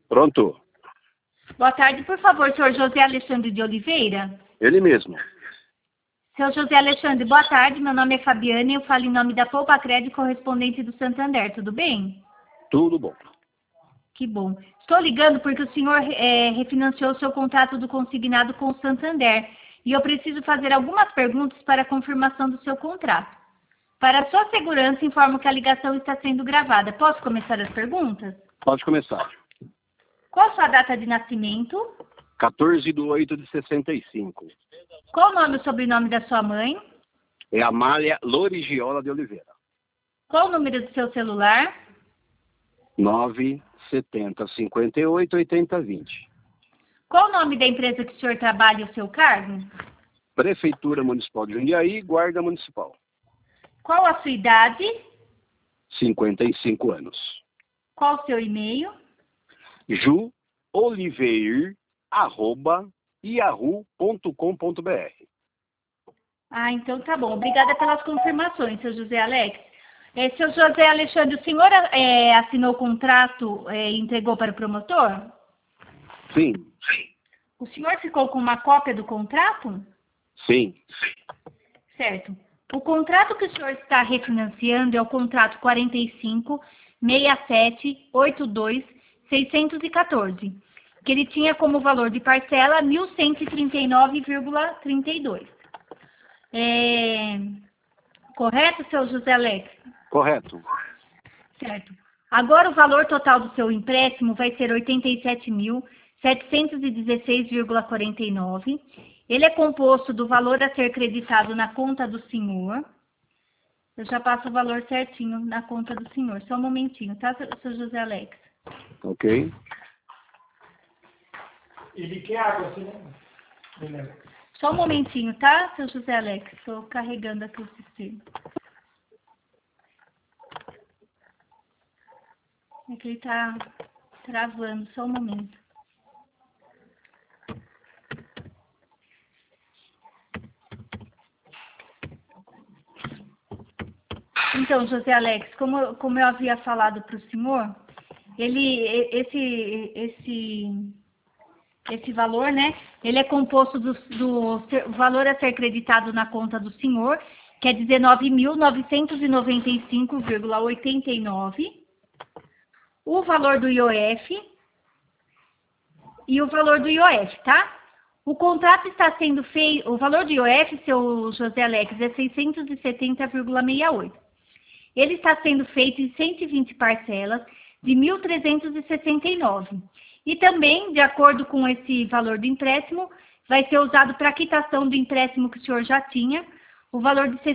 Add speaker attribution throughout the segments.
Speaker 1: Pronto.
Speaker 2: Boa tarde, por favor, senhor José Alexandre de Oliveira.
Speaker 1: Ele mesmo.
Speaker 2: Seu José Alexandre, boa tarde. Meu nome é Fabiana e eu falo em nome da Poupa Crédito, correspondente do Santander. Tudo bem?
Speaker 1: Tudo bom.
Speaker 2: Que bom. Estou ligando porque o senhor refinanciou o seu contrato do consignado com o Santander e eu preciso fazer algumas perguntas para a confirmação do seu contrato. Para sua segurança, informo que a ligação está sendo gravada. Posso começar as perguntas?
Speaker 1: Pode começar.
Speaker 2: Qual sua data de nascimento?
Speaker 1: 14/8/65.
Speaker 2: Qual o nome e o sobrenome da sua mãe?
Speaker 1: É Amália Lorigiola de Oliveira.
Speaker 2: Qual o número do seu celular?
Speaker 1: 970588020.
Speaker 2: Qual o nome da empresa que o senhor trabalha e o seu cargo?
Speaker 1: Prefeitura Municipal de Jundiaí, Guarda Municipal.
Speaker 2: Qual a sua idade?
Speaker 1: 55 anos.
Speaker 2: Qual o seu e-mail?
Speaker 1: juoliveir@yahoo.com.br.
Speaker 2: Ah, então tá bom. Obrigada pelas confirmações, seu José Alex. Seu José Alexandre, o senhor assinou o contrato e entregou para o promotor?
Speaker 1: Sim.
Speaker 2: O senhor ficou com uma cópia do contrato?
Speaker 1: Sim.
Speaker 2: Certo. O contrato que o senhor está refinanciando é o contrato 45.67.82.614, que ele tinha como valor de parcela 1.139,32. Correto, seu José Alex?
Speaker 1: Correto.
Speaker 2: Certo. Agora o valor total do seu empréstimo vai ser 87.716,49. Ele é composto do valor a ser creditado na conta do senhor. Eu já passo o valor certinho na conta do senhor. Só um momentinho, tá, seu José Alex?
Speaker 1: Ok.
Speaker 3: Ele quer água, assim, né?
Speaker 2: Só um momentinho, tá, seu José Alex? Estou carregando aqui o sistema. É que ele tá travando, só um momento. Então, José Alex, como eu havia falado para o senhor, esse valor, né, ele é composto do valor a ser creditado na conta do senhor, que é 19.995,89, o valor do IOF e o valor do IOF, tá? O contrato está sendo feito, o valor do IOF, seu José Alex, é 670,68. Ele está sendo feito em 120 parcelas de 1.369. E também, de acordo com esse valor do empréstimo, vai ser usado para a quitação do empréstimo que o senhor já tinha, o valor de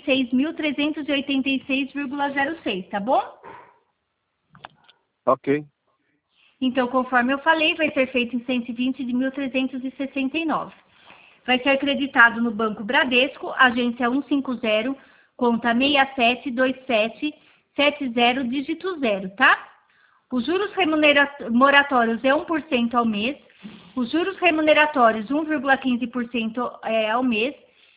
Speaker 2: 66.386,06, tá bom?
Speaker 1: Ok.
Speaker 2: Então, conforme eu falei, vai ser feito em 120 de 1.369. Vai ser creditado no Banco Bradesco, agência 150, conta 672770, dígito 0, tá? Os juros moratórios é 1% ao mês, os juros remuneratórios 1,15% ao mês,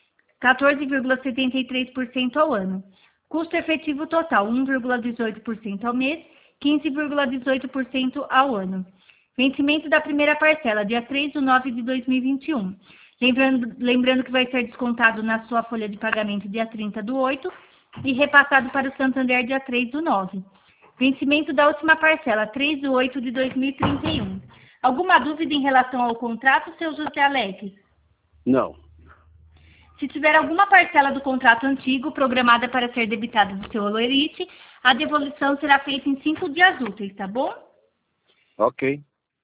Speaker 2: 14,73% ao ano. Custo efetivo total 1,18% ao mês, 15,18% ao ano. Vencimento da primeira parcela, dia 3/9/2021. Lembrando que vai ser descontado na sua folha de pagamento dia 30/8 e repassado para o Santander dia 3/9. Vencimento da última parcela, 3/8/2031. Alguma dúvida em relação ao contrato, seu José Alex?
Speaker 1: Não.
Speaker 2: Se tiver alguma parcela do contrato antigo programada para ser debitada do seu holerite, a devolução será feita em 5 dias úteis, tá bom?
Speaker 1: Ok.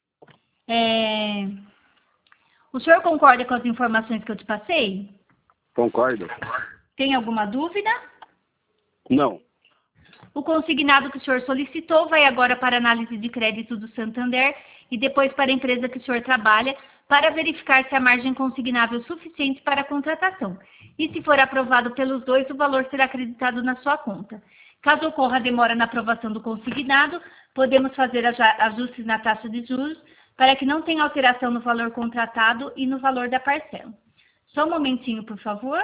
Speaker 2: O senhor concorda com as informações que eu te passei?
Speaker 1: Concordo.
Speaker 2: Tem alguma dúvida?
Speaker 1: Não.
Speaker 2: O consignado que o senhor solicitou vai agora para análise de crédito do Santander e depois para a empresa que o senhor trabalha para verificar se a margem consignável é suficiente para a contratação. E se for aprovado pelos dois, o valor será acreditado na sua conta. Caso ocorra demora na aprovação do consignado, podemos fazer ajustes na taxa de juros para que não tenha alteração no valor contratado e no valor da parcela. Só um momentinho, por favor.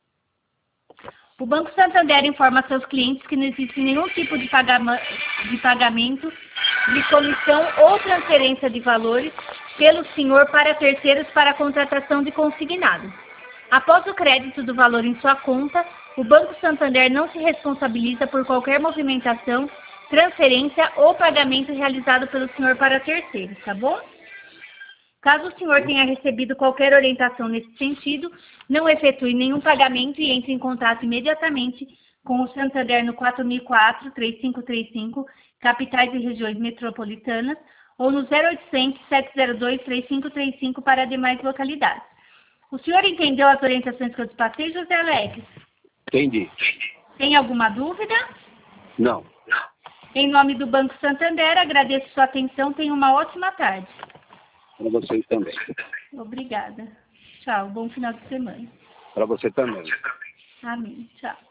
Speaker 2: O Banco Santander informa a seus clientes que não existe nenhum tipo de pagamento de comissão ou transferência de valores pelo senhor para terceiros para a contratação de consignado. Após o crédito do valor em sua conta, o Banco Santander não se responsabiliza por qualquer movimentação, transferência ou pagamento realizado pelo senhor para terceiros, tá bom? Caso o senhor tenha recebido qualquer orientação nesse sentido, não efetue nenhum pagamento e entre em contato imediatamente com o Santander no 4004-3535, capitais e regiões metropolitanas, ou no 0800-702-3535 para demais localidades. O senhor entendeu as orientações que eu despachei, José Alex?
Speaker 1: Entendi.
Speaker 2: Tem alguma dúvida?
Speaker 1: Não.
Speaker 2: Em nome do Banco Santander, agradeço sua atenção. Tenha uma ótima tarde.
Speaker 1: Para vocês também.
Speaker 2: Obrigada. Tchau. Bom final de semana.
Speaker 1: Para você também.
Speaker 2: Amém. Tchau.